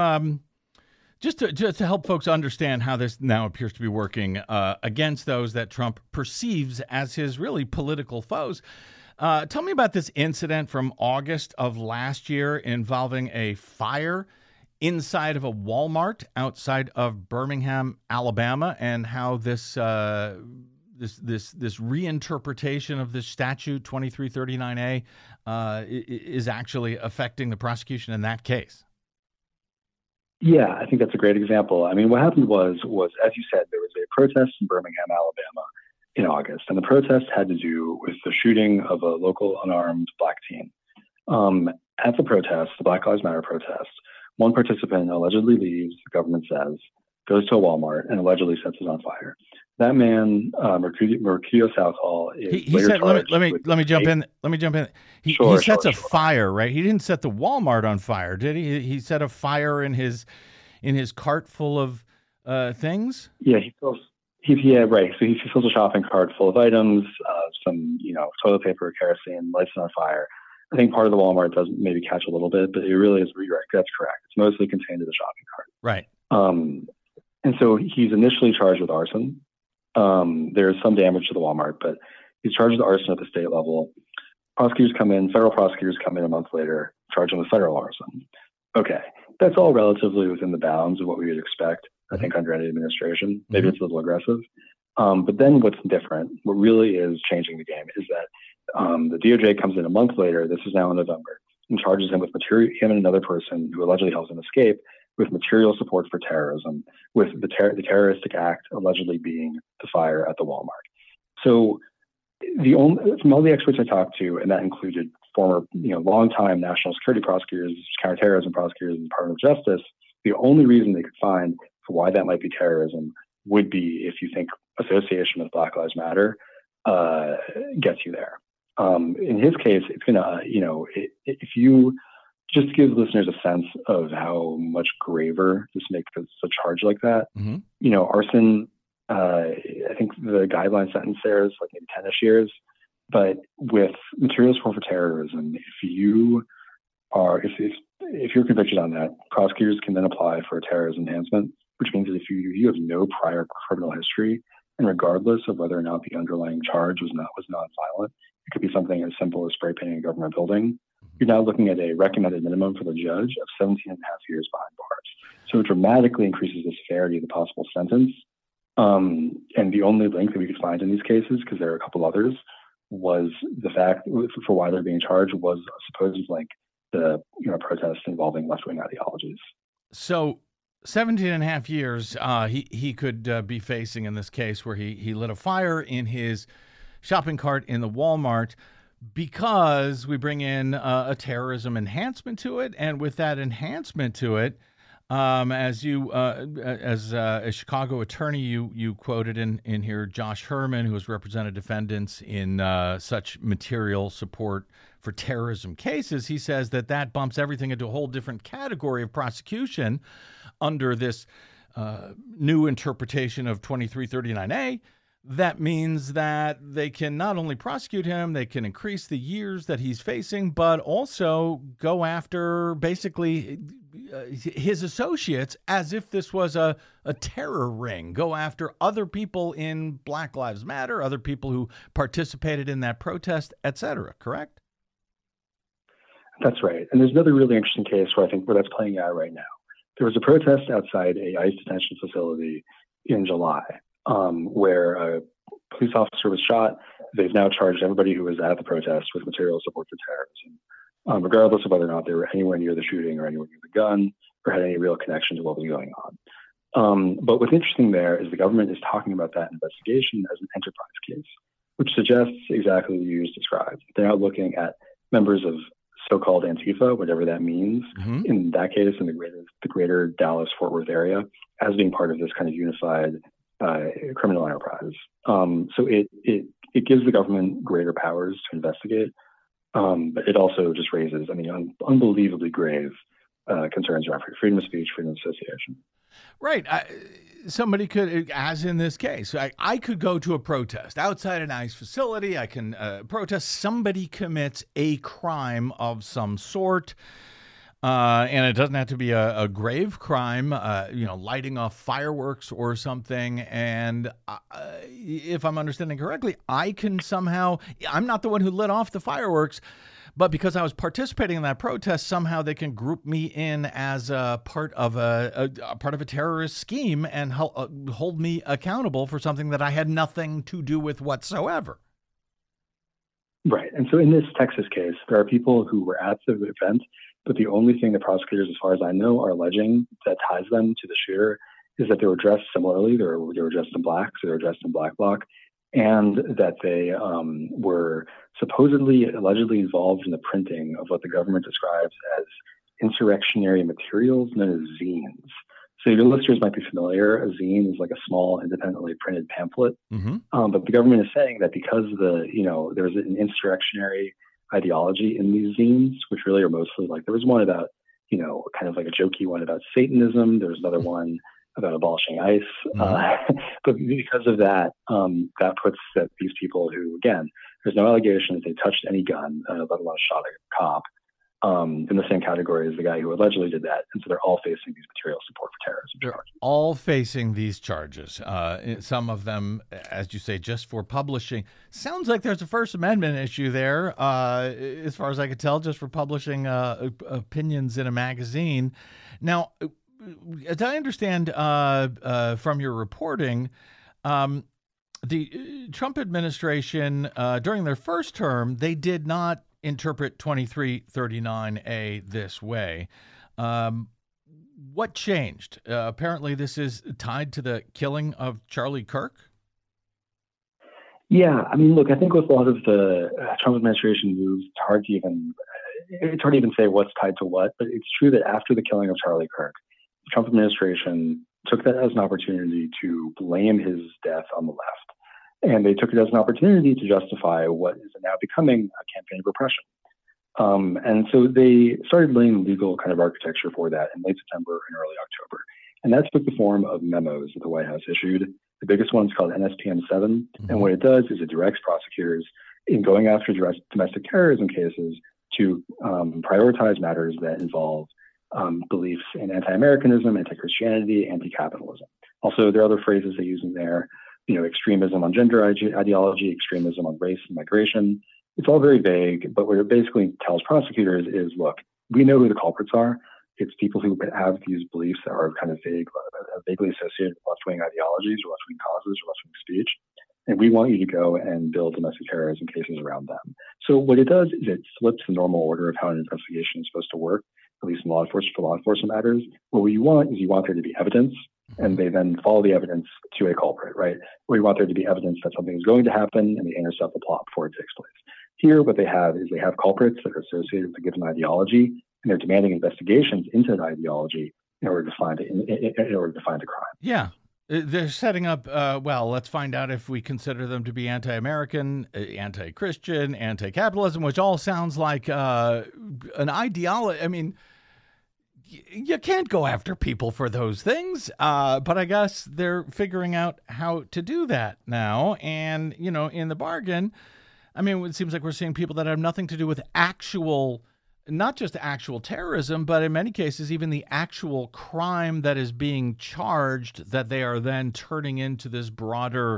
Just to help folks understand how this now appears to be working against those that Trump perceives as his really political foes. Tell me about this incident from August of last year involving a fire inside of a Walmart outside of Birmingham, Alabama, and how this reinterpretation of this statute 2339A is actually affecting the prosecution in that case. Yeah, I think that's a great example. I mean, what happened was, as you said, there was a protest in Birmingham, Alabama in August, and the protest had to do with the shooting of a local unarmed black teen. At the protest, the Black Lives Matter protest, one participant allegedly leaves, the government says, goes to a Walmart and allegedly sets it on fire. That man, Mercutio Southall, is he said, let me jump in. He sets a fire, right? He didn't set the Walmart on fire, did he? He set a fire in his cart full of things. Yeah, right. So he fills a shopping cart full of items, some toilet paper, kerosene, lights it on fire, I think part of the Walmart does maybe catch a little bit, but it really is, you're right, that's correct. It's mostly contained in the shopping cart. Right. And so he's initially charged with arson. There's some damage to the Walmart, but he's charged with arson at the state level. Federal prosecutors come in a month later, charge him with federal arson. Okay, that's all relatively within the bounds of what we would expect, I think, under any administration. Maybe it's a little aggressive. But then what's different, what really is changing the game, is that the DOJ comes in a month later, this is now in November, and charges him with him and another person who allegedly helps him escape, with material support for terrorism, with the terroristic act allegedly being the fire at the Walmart. So from all the experts I talked to, and that included former, longtime national security prosecutors, counterterrorism prosecutors in the Department of Justice, the only reason they could find for why that might be terrorism would be if you think association with Black Lives Matter gets you there. In his case, it's going to, if you just to give listeners a sense of how much graver this makes a charge like that, arson, I think the guideline sentence there is like maybe 10-ish years. But with material support for terrorism, if you're convicted on that, prosecutors can then apply for a terrorism enhancement, which means that if you have no prior criminal history, and regardless of whether or not the underlying charge was nonviolent, it could be something as simple as spray painting a government building. You're now looking at a recommended minimum for the judge of 17 and a half years behind bars. So it dramatically increases the severity of the possible sentence. And the only link that we could find in these cases, because there are a couple others, was the fact for why they're being charged was a supposed link to protests involving left-wing ideologies. So 17 and a half years he could be facing in this case where he lit a fire in his shopping cart in the Walmart, because we bring in a terrorism enhancement to it. And with that enhancement to it, as a Chicago attorney, you quoted in here Josh Herman, who has represented defendants in such material support for terrorism cases. He says that bumps everything into a whole different category of prosecution under this new interpretation of 2339A. That means that they can not only prosecute him, they can increase the years that he's facing, but also go after basically his associates as if this was a terror ring, go after other people in Black Lives Matter, other people who participated in that protest, etc. Correct? That's right. And there's another really interesting case where that's playing out right now. There was a protest outside a ICE detention facility in July, where a police officer was shot. They've now charged everybody who was at the protest with material support for terrorism, regardless of whether or not they were anywhere near the shooting or anywhere near the gun or had any real connection to what was going on. But what's interesting there is the government is talking about that investigation as an enterprise case, which suggests exactly what you just described. They're now looking at members of so-called Antifa, whatever that means, in that case, in the greater Dallas-Fort Worth area, as being part of this kind of unified criminal enterprise. So it gives the government greater powers to investigate, but it also just raises, unbelievably grave concerns around freedom of speech, freedom of association. Right. Somebody could, as in this case, I could go to a protest outside an ICE facility. I can protest. Somebody commits a crime of some sort. And it doesn't have to be a grave crime, lighting off fireworks or something. And if I'm understanding correctly, I can somehow, I'm not the one who lit off the fireworks, but because I was participating in that protest, somehow they can group me in as a part of a terrorist scheme and hold me accountable for something that I had nothing to do with whatsoever. Right. And so in this Texas case, there are people who were at the event, but the only thing the prosecutors, as far as I know, are alleging that ties them to the shooter is that they were dressed similarly. They were dressed in black, so they were dressed in black bloc, and that they were allegedly involved in the printing of what the government describes as insurrectionary materials known as zines. So your listeners might be familiar. A zine is like a small, independently printed pamphlet. But the government is saying that because there's an insurrectionary ideology in these zines, which really are mostly there was one about, kind of like a jokey one about Satanism. There was another one about abolishing ICE. But because of that, that puts these people who, again, There's no allegation that they touched any gun, let alone shot a cop, in the same category as the guy who allegedly did that. And so they're all facing these material support for terrorism charges. All facing these charges. Some of them, as you say, just for publishing. Sounds like there's a First Amendment issue there, as far as I could tell, just for publishing opinions in a magazine. Now, as I understand from your reporting, the Trump administration, during their first term, they did not interpret 2339A this way. What changed? Apparently, this is tied to the killing of Charlie Kirk? Yeah, I mean, look, I think with a lot of the Trump administration moves, it's hard to even say what's tied to what, but it's true that after the killing of Charlie Kirk, the Trump administration took that as an opportunity to blame his death on the left. And they took it as an opportunity to justify what is now becoming a campaign of repression. And so they started laying legal kind of architecture for that in late September and early October. And that took the form of memos that the White House issued. The biggest one is called NSPM 7. And what it does is it directs prosecutors in going after domestic terrorism cases to prioritize matters that involve beliefs in anti-Americanism, anti-Christianity, anti-capitalism. Also, there are other phrases they use in there, extremism on gender ideology, extremism on race and migration. It's all very vague, but what it basically tells prosecutors is, look, we know who the culprits are. It's people who have these beliefs that are kind of vaguely associated with left-wing ideologies or left-wing causes or left-wing speech. And we want you to go and build domestic terrorism cases around them. So what it does is it flips the normal order of how an investigation is supposed to work, at least in law enforcement matters. What you want there to be evidence, and they then follow the evidence to a culprit, right? What you want there to be evidence that something is going to happen, and they intercept the plot before it takes place. Here, what they have culprits that are associated with a given ideology, and they're demanding investigations into that ideology in order to find the crime. Yeah. They're setting up, let's find out if we consider them to be anti-American, anti-Christian, anti-capitalism, which all sounds like an ideology. I mean, you can't go after people for those things, but I guess they're figuring out how to do that now. And, in the bargain, I mean, it seems like we're seeing people that have nothing to do with not just actual terrorism, but in many cases, even the actual crime that is being charged, that they are then turning into this broader,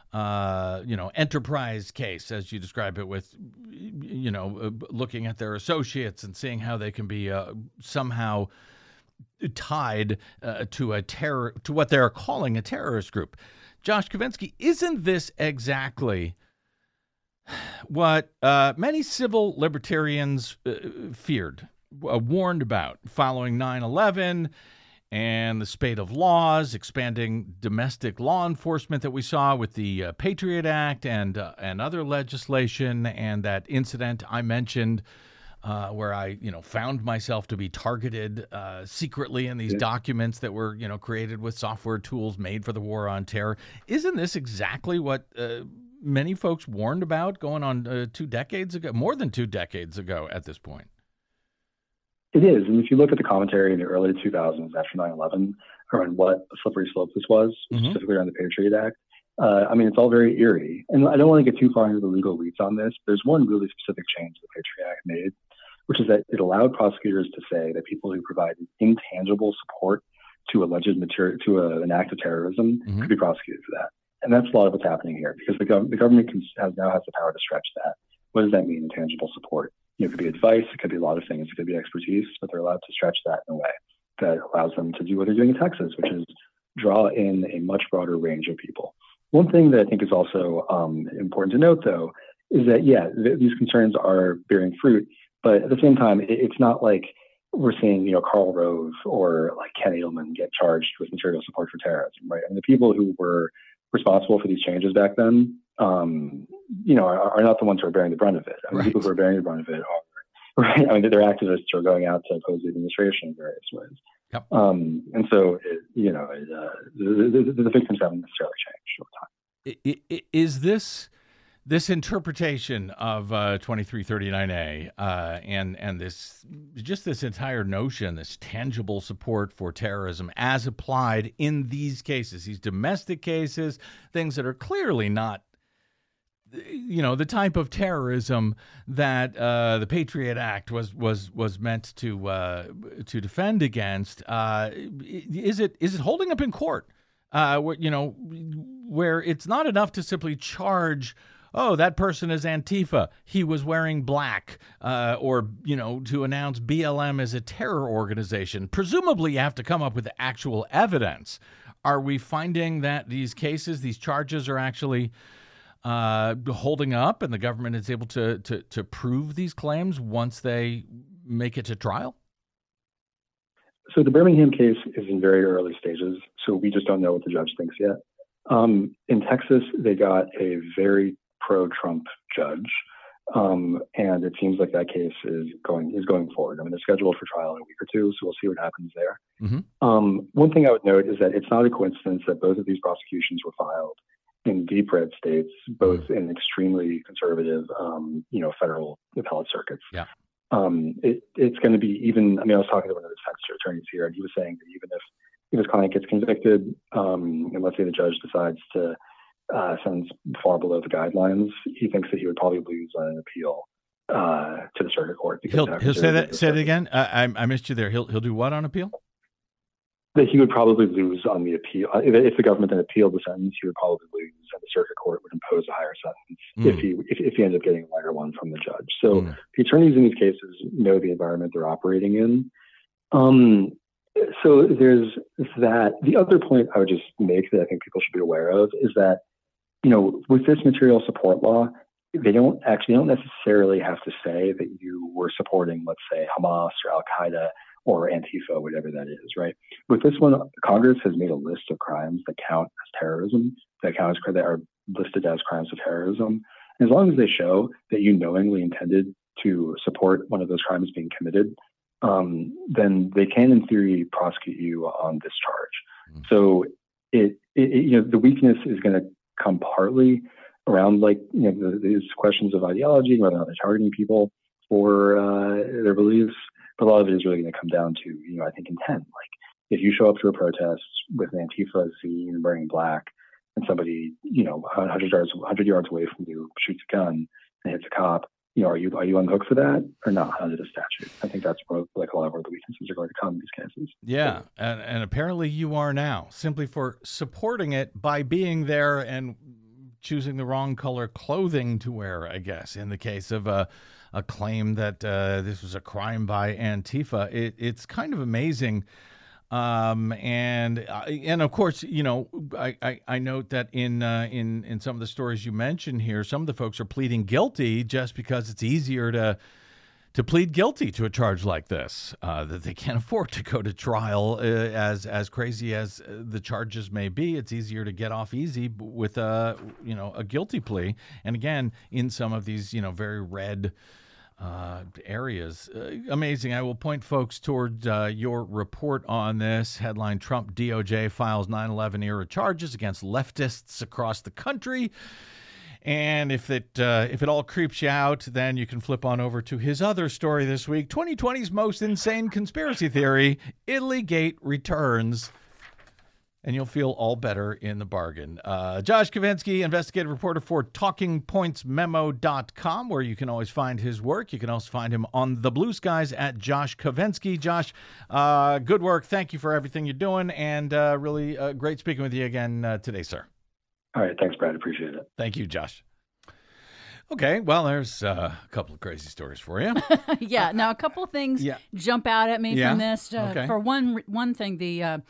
enterprise case, as you describe it, with, looking at their associates and seeing how they can be somehow tied to what they're calling a terrorist group. Josh Kovensky, isn't this exactly what many civil libertarians feared, warned about following 9/11 and the spate of laws, expanding domestic law enforcement that we saw with the Patriot Act and other legislation, and that incident I mentioned where I found myself to be targeted secretly in these documents that were created with software tools made for the war on terror? Isn't this exactly what many folks warned about going on 2 decades ago, more than 2 decades ago at this point? It is. And if you look at the commentary in the early 2000s after 9/11 around what a slippery slope this was, specifically around the Patriot Act, it's all very eerie. And I don't want to get too far into the legal weeds on this. There's one really specific change the Patriot Act made, which is that it allowed prosecutors to say that people who provided intangible support to an act of terrorism could be prosecuted for that. And that's a lot of what's happening here, because the government now has the power to stretch that. What does that mean, intangible support? It could be advice, it could be a lot of things, it could be expertise, but they're allowed to stretch that in a way that allows them to do what they're doing in Texas, which is draw in a much broader range of people. One thing that I think is also important to note, though, is that, these concerns are bearing fruit, but at the same time, it's not like we're seeing, Karl Rove or like Ken Edelman get charged with material support for terrorism, right? And the people who were responsible for these changes back then, are not the ones who are bearing the brunt of it. The people who are bearing the brunt of it are, right? They're activists who are going out to oppose the administration in various ways. Yep. And so, the victims haven't necessarily changed over time. Is this interpretation of 2339A and this entire notion, this tangible support for terrorism as applied in these cases, these domestic cases, things that are clearly not the type of terrorism that the Patriot Act was meant to defend against. Is it holding up in court? Where it's not enough to simply charge, oh, that person is Antifa, he was wearing black, or to announce BLM as a terror organization. Presumably, you have to come up with actual evidence. Are we finding that these cases, these charges, are actually holding up, and the government is able to prove these claims once they make it to trial? So the Birmingham case is in very early stages, so we just don't know what the judge thinks yet. In Texas, they got a very pro-Trump judge, and it seems like that case is going forward. I mean, they're scheduled for trial in a week or two, so we'll see what happens there. Mm-hmm. One thing I would note is that it's not a coincidence that both of these prosecutions were filed in deep red states, both in extremely conservative, federal appellate circuits. Yeah. It's going to be even. I mean, I was talking to one of the defense attorneys here, and he was saying that even if his client gets convicted, and let's say the judge decides to sentence far below the guidelines, he thinks that he would probably lose on an appeal to the circuit court. He'll say that. Say it again. I missed you there. He'll do what on appeal? That he would probably lose on the appeal. If the government then appealed the sentence, he would probably lose, and the circuit court would impose a higher sentence if he ends up getting a lighter one from the judge. So the attorneys in these cases know the environment they're operating in. So there's that. The other point I would just make that I think people should be aware of is that, with this material support law, they don't necessarily have to say that you were supporting, let's say, Hamas or Al Qaeda or Antifa, whatever that is, right? With this one, Congress has made a list of crimes that count as terrorism, that are listed as crimes of terrorism. And as long as they show that you knowingly intended to support one of those crimes being committed, then they can, in theory, prosecute you on this charge. So the weakness is going to come partly around these questions of ideology, whether or not they're targeting people for their beliefs. But a lot of it is really going to come down to, I think, intent. Like, if you show up to a protest with an Antifa zine wearing black, and somebody, 100 yards away from you shoots a gun and hits a cop, are you on the hook for that or not under the statute? I think that's where a lot of where the weaknesses are going to come in these cases. Yeah, and apparently you are now, simply for supporting it by being there and choosing the wrong color clothing to wear, I guess, in the case of a claim that this was a crime by Antifa. It's kind of amazing. And of course, I note that in some of the stories you mentioned here, some of the folks are pleading guilty just because it's easier to plead guilty to a charge like this, that they can't afford to go to trial. As crazy as the charges may be, it's easier to get off easy with a guilty plea. And again, in some of these very red areas. Amazing. I will point folks toward your report on this. Headline: Trump DOJ files 9/11 era charges against leftists across the country. And if it all creeps you out, then you can flip on over to his other story this week: 2020's most insane conspiracy theory, Italygate returns. And you'll feel all better in the bargain. Josh Kovensky, investigative reporter for TalkingPointsMemo.com, where you can always find his work. You can also find him on the Blue Skies at Josh Kovensky. Josh, good work. Thank you for everything you're doing, and really great speaking with you again today, sir. All right. Thanks, Brad. Appreciate it. Thank you, Josh. Okay, well, there's a couple of crazy stories for you. Yeah, now a couple of things jump out at me from this. Okay. For one thing, the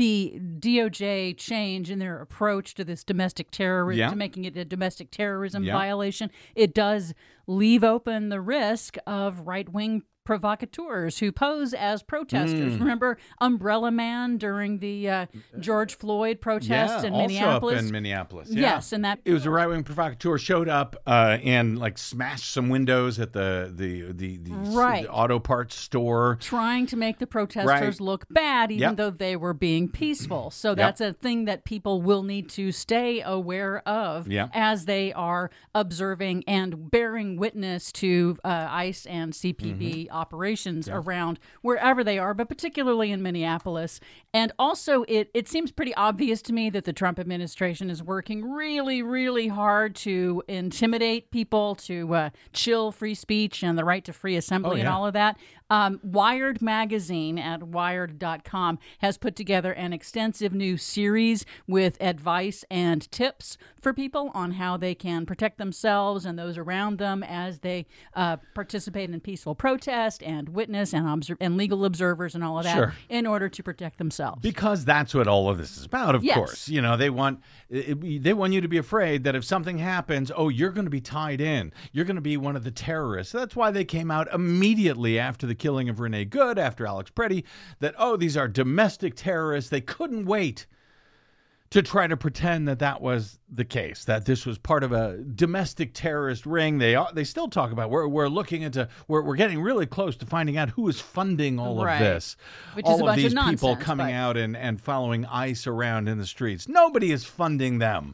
DOJ change in their approach to this domestic terrorism, to making it a domestic terrorism violation, it does leave open the risk of right-wing provocateurs who pose as protesters. Remember Umbrella Man during the George Floyd protest in Minneapolis? Also up in Minneapolis. Yes, and that it was a right-wing provocateur showed up and smashed some windows at the auto parts store, trying to make the protesters look bad, even though they were being peaceful. So that's a thing that people will need to stay aware of as they are observing and bearing witness to ICE and CPB operations around wherever they are, but particularly in Minneapolis. And also, it seems pretty obvious to me that the Trump administration is working really, really hard to intimidate people, to chill free speech and the right to free assembly and all of that. Wired magazine at wired.com has put together an extensive new series with advice and tips for people on how they can protect themselves and those around them as they participate in peaceful protest and witness and legal observers and all of that in order to protect themselves. Because that's what all of this is about, of course. You know, they want you to be afraid that if something happens, you're going to be tied in. You're going to be one of the terrorists. That's why they came out immediately after the killing of Renee Good, after Alex Preddy, that, these are domestic terrorists. They couldn't wait to try to pretend that was the case, that this was part of a domestic terrorist ring. They still talk about we're looking into we're getting really close to finding out who is funding all of this. Which all is a bunch of these of nonsense, people coming out and following ICE around in the streets. Nobody is funding them.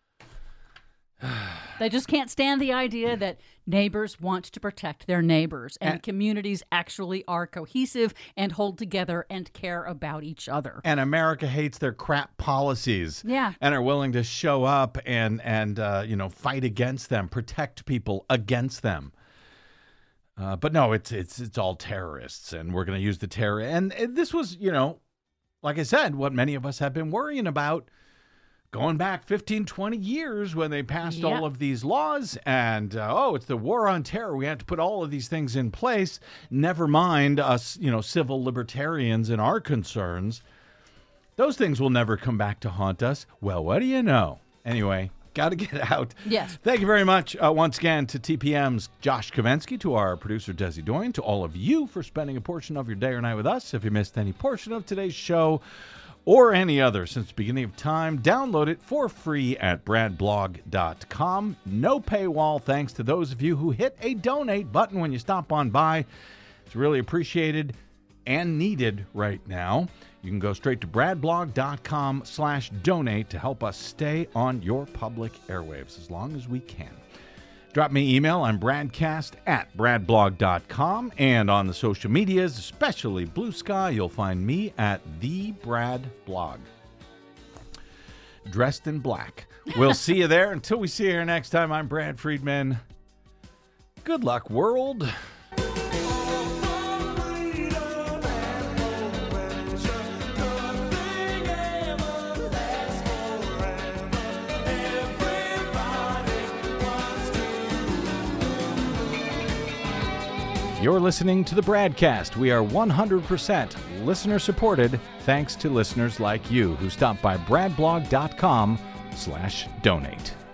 They just can't stand the idea that neighbors want to protect their neighbors and communities actually are cohesive and hold together and care about each other. And America hates their crap policies. Yeah. And are willing to show up and fight against them, protect people against them. But no, it's all terrorists, and we're going to use the terror. And this was, like I said, what many of us have been worrying about going back 15, 20 years when they passed all of these laws, and it's the war on terror. We had to put all of these things in place. Never mind us, civil libertarians and our concerns. Those things will never come back to haunt us. Well, what do you know? Anyway, got to get out. Yes. Thank you very much once again to TPM's Josh Kovensky, to our producer Desi Doyen, to all of you for spending a portion of your day or night with us. If you missed any portion of today's show, or any other since the beginning of time, download it for free at bradblog.com. No paywall, thanks to those of you who hit a donate button when you stop on by. It's really appreciated and needed right now. You can go straight to bradblog.com/donate to help us stay on your public airwaves as long as we can. Drop me an email. I'm bradcast@bradblog.com. And on the social medias, especially Blue Sky, you'll find me at The Brad Blog. Dressed in black. We'll see you there. Until we see you here next time, I'm Brad Friedman. Good luck, world. You're listening to the Bradcast. We are 100% listener-supported, thanks to listeners like you who stop by bradblog.com/donate.